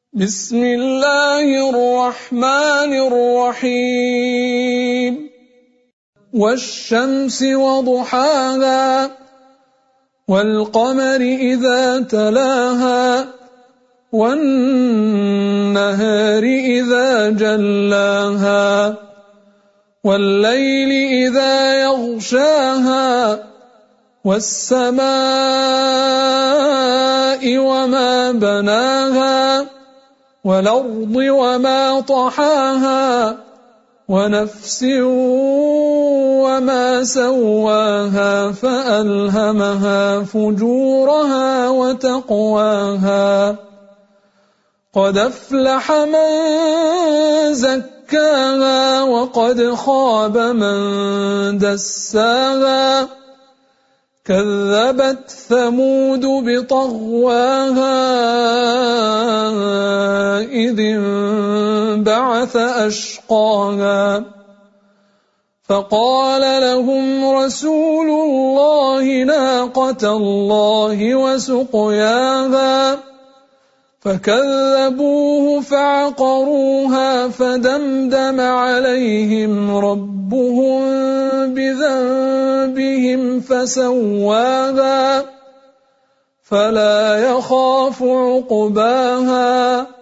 بسم الله الرحمن الرحيم والشمس وضحاها والقمر إذا تلاها والنهار إذا جلاها والليل إذا يغشاها والسماء وما بناها والأرض وما طحاها ونفس وما سواها فألهمها فجورها وتقواها قد أفلح من زكاها وقد خاب من دساها كذبت ثمود بطغواها إذ انبعث أشقاها فقال لهم رسول الله ناقة الله وسقياها فكذبوه فعقروها فدمدم عليهم ربهم بذنبهم فسواها فلا يخاف عقباها